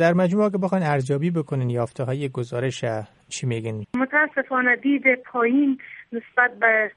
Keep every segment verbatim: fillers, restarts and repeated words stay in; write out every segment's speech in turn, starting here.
در مجموع که بخواین ارزیابی بکنین یافته های گزارش چی میگین؟ متاسفانه دید پایین نسبت به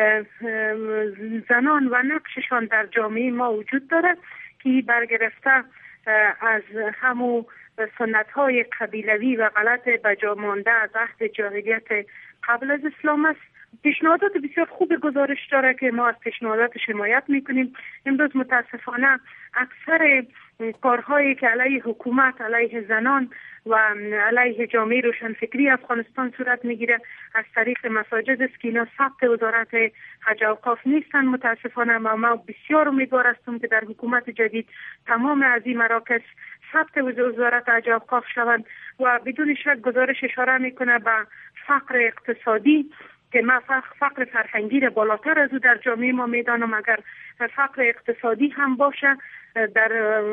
زنان و نقششان در جامعه ما وجود دارد که برگرفته از همو سنت های قبیلوی و غلط بجا مانده از عهد جاهلیت قبل از اسلام است. پیشنهادات بسیار خوب گزارش داره که ما از پیشنهادات حمایت میکنیم. امروز متاسفانه اکثر کارهایی که علیه حکومت، علیه زنان و علیه جامعه روشنفکری افغانستان صورت میگیره از طریق مساجد است که اینا ثبت وزارت حج و اوقاف نیستن. متاسفانه ما, ما بسیار امیدوار هستم که در حکومت جدید تمام از این مراکز ثبت وزارت حج و اوقاف شوند و بدون شک گزارش اشاره میکنه به فقر اقتصادی که ما فقر فرهنگی را بالاتر از او در جامعه ما میدانم. اگر فقر اقتصادی هم باشه در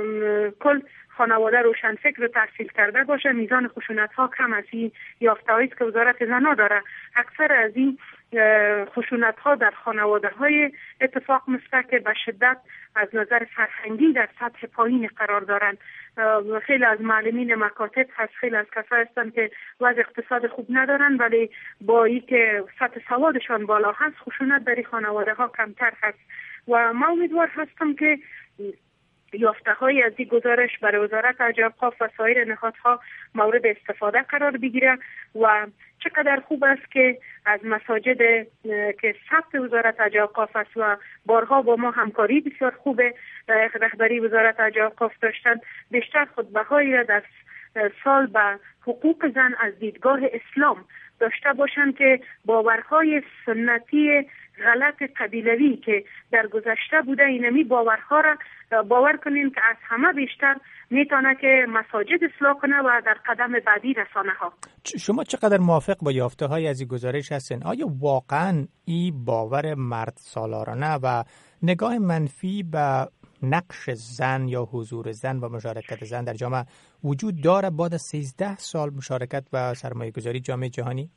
کل خانواده روشنفکر و تحصیل کرده باشه میزان خشونت ها کم از این یافته هایی که وزارت زنا داره. اکثر از این خشونت ها در خانواده های اتفاق میفته که به شدت از نظر فرهنگی در سطح پایین قرار دارند. خیلی از معلمین مکاتب هست، خیلی از کسایی هستند که وضع اقتصاد خوب ندارن ولی با این که سطح سوادشان بالا هست خشونت در این خانواده ها کمتر هست و ما امیدوار هستم که یافته های از این گزارش برای وزارت حج و اوقاف و سایر نهادها مورد استفاده قرار بگیره و چقدر خوب است که از مساجد که ثبت وزارت حج و اوقاف است و بارها با ما همکاری بسیار خوبه رهبری وزارت حج و اوقاف داشتن بیشتر خطبه‌هایی را در سال به حقوق زن از دیدگاه اسلام داشته باشند که باورهای سنتی غلط قبیلوی که در گذشته بوده اینمی باورها را باور کنین که از همه بیشتر میتونه که مساجد اصلاح کنه و در قدم بعدی رسانه ها. شما چقدر موافق با یافته های از این گزارش هستین؟ آیا واقعا این باور مرد سالارانه و نگاه منفی به نقش زن یا حضور زن و مشارکت زن در جامعه وجود داره بعد از سیزده سال مشارکت و سرمایه گذاری جامعه جهانی؟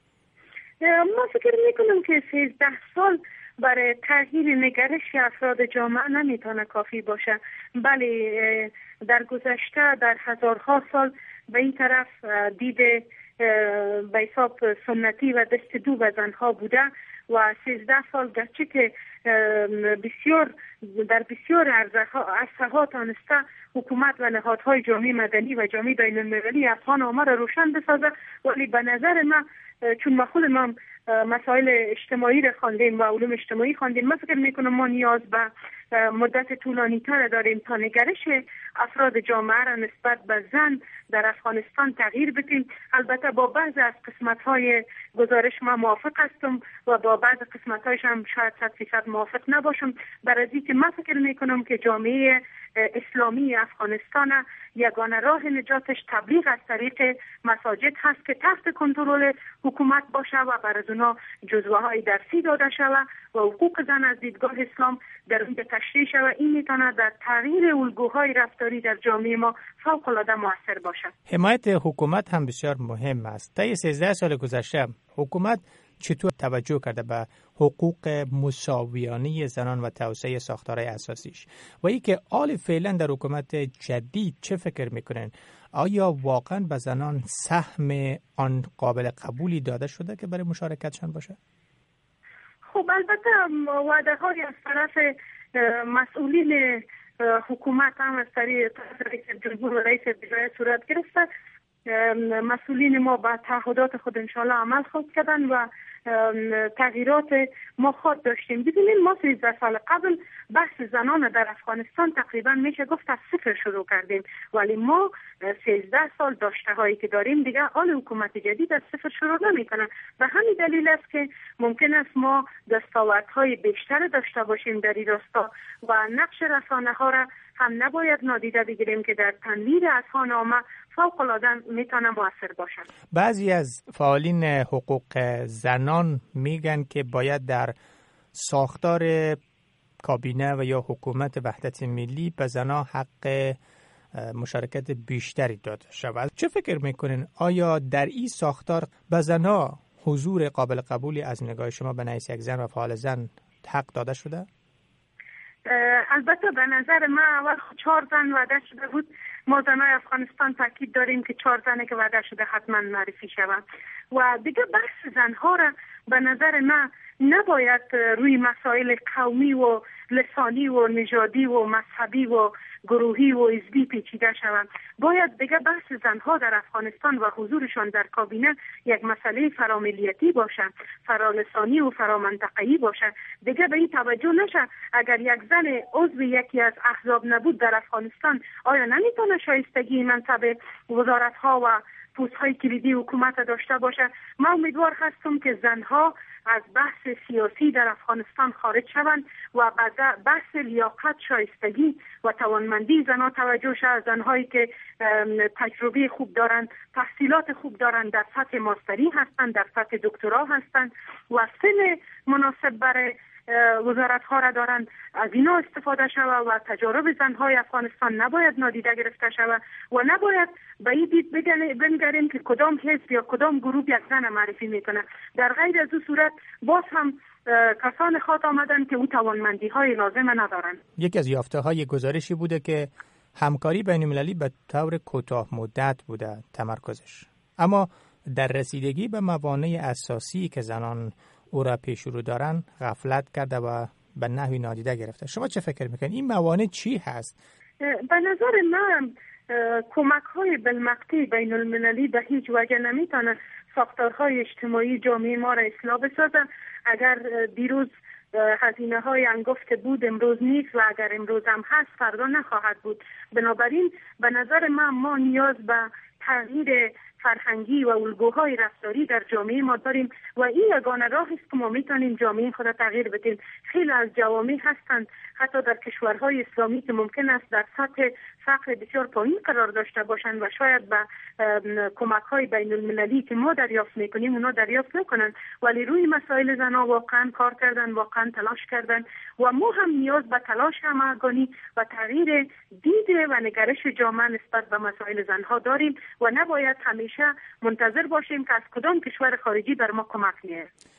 ما فکر میکنم که سیزده سال برای تغییر نگرش افراد جامعه نمیتونه کافی باشه. بله در گذشته در هزارها سال به این طرف دید به حساب سنتی و دست دو به زنها بوده و سیزده سال گرچه که بسیار در بسیار عرصه ها تانسته حکومت و نهادهای جامعه مدنی و جامعه بین المللی افغان آمار را روشن بسازه ولی به نظر من چون ما خود ما مسائل اجتماعی را خواندیم و علوم اجتماعی خواندیم من فکر میکنم ما نیاز به مدت طولانی تر داریم تا نگرش افراد جامعه را نسبت به زن در افغانستان تغییر بدیم. البته با بعض از قسمت های گزارش ما موافق هستم و با بعض قسمت هایش هم شاید صد فیصد موافق نباشم. برای اینکه من فکر میکنم که جامعه اسلامی افغانستان یگانه راه نجاتش تبلیغ از طریق مساجد هست که تحت کنترل حکومت باشه و برای اونا جزوه های درسی داده شود و حقوق زن از دیدگاه اسلام در اون تشریح شود. این میتونه در تغییر الگوهای رفتاری در جامعه ما فوق العاده موثر باشه. حمایت حکومت هم بسیار مهم است. طی سیزده سال گذشته حکومت چطور توجه کرده به حقوق مساویانه زنان و توسعه ساختارهای اساسیش و ای که آل فعلا در حکومت جدید چه فکر میکنن؟ آیا واقعا به زنان سهم آن قابل قبولی داده شده که برای مشارکتشان باشه؟ خب البته وعده های از طرف مسئولین حکومت هم از طریق رئیس جمهور و رئیس ولایت صورت گرفته. مسئولین ما به تعهدات خود انشاءالله عمل خواهد کردن و تغییرات ما خود داشتیم. ببینید ما سیزده سال قبل بحث زنان در افغانستان تقریبا میشه گفت از صفر شروع کردیم ولی ما سیزده سال داشته هایی که داریم دیگه آل حکومت جدید از صفر شروع نمیکنن و همین دلیل است که ممکن است ما دستاوردهای بیشتر داشته باشیم در این راستا و نقش رسانه ها را هم نباید نادیده بگیریم که در تنویر اذهان عامه فوق العاده میتونه موثر باشن. بعضی از فعالین حقوق زنان میگن که باید در ساختار کابینه و یا حکومت وحدت ملی به زنان حق مشارکت بیشتری داده شود. چه فکر میکنین؟ آیا در این ساختار به زنان حضور قابل قبولی از نگاه شما به نحیث یک زن و فعال زن حق داده شده؟ البته به نظر من اول چهار زن وعده شده بود ما زنای افغانستان تاکید داریم که چهار زنی که وعده شده حتما معرفی شوند و دیگه بحث زنها را به نظر من نباید روی مسائل قومی و لسانی و نژادی و مذهبی و گروهی و حزبی پیچیده شوند. باید دیگه بحث زنها در افغانستان و حضورشان در کابینه یک مسئله فراملیتی باشه، فرالسانی و فرامنطقه‌ای باشه. دیگه به این توجه نشه اگر یک زن عضو یکی از احزاب نبود در افغانستان آیا نمیتونه شایستگی منصب وزارت ها و پست های کلیدی حکومت داشته باشه؟ من امیدوار هستم که زنها از بحث سیاسی در افغانستان خارج شوند و بحث لیاقت، شایستگی و توانمندی زنها توجه شود. زنهایی که تجربه خوب دارند، تحصیلات خوب دارند، در سطح ماستری هستند، در سطح دکترا هستند و سن مناسب برای وزارت ها را دارند، از اینا استفاده شود و تجارب زنهای افغانستان نباید نادیده گرفته شود و نباید به این دید بنگریم که کدام حزب یا کدام گروه یک زن معرفی میکنه. در غیر از این صورت باز هم کسان خود آمدن که او توانمندی های لازم ندارن. یکی از یافته های گزارشی بوده که همکاری بین المللی به طور کوتاه مدت بوده تمرکزش، اما در رسیدگی به موانع اساسی که زنان او را پیش رو دارن غفلت کرده و به نحوی نادیده گرفته. شما چه فکر میکنید این موانع چی هست؟ به نظر من کمک های بالمقطع بین المللی به هیچ وجه نمیتونه ساختارهای اجتماعی جامعه ما را اصلاح بسازن. اگر دیروز هزینه های انگفت بود امروز نیست و اگر امروز هم هست فردا نخواهد بود. بنابراین به نظر من ما نیاز به تغییر فرهنگی و الگوهای رفتاری در جامعه ما داریم و این یگانه راهی است که ما میتونیم جامعه خود تغییر بدیم. خیلی از جوامع هستند حتی در کشورهای اسلامی که ممکن است در سطح فقر بسیار پایین قرار داشته باشند و شاید به کمک‌های بین المللی که ما دریافت میکنیم اونا دریافت نکنند، ولی روی مسائل زنها واقعا کار کردن، واقعا تلاش کردن و ما هم نیاز به تلاش همگانی و تغییر دید و نگرش جامعه نسبت به مسائل زنها داریم و نباید همیشه منتظر باشیم که از کدام کشور خارجی بر ما کمک میاره.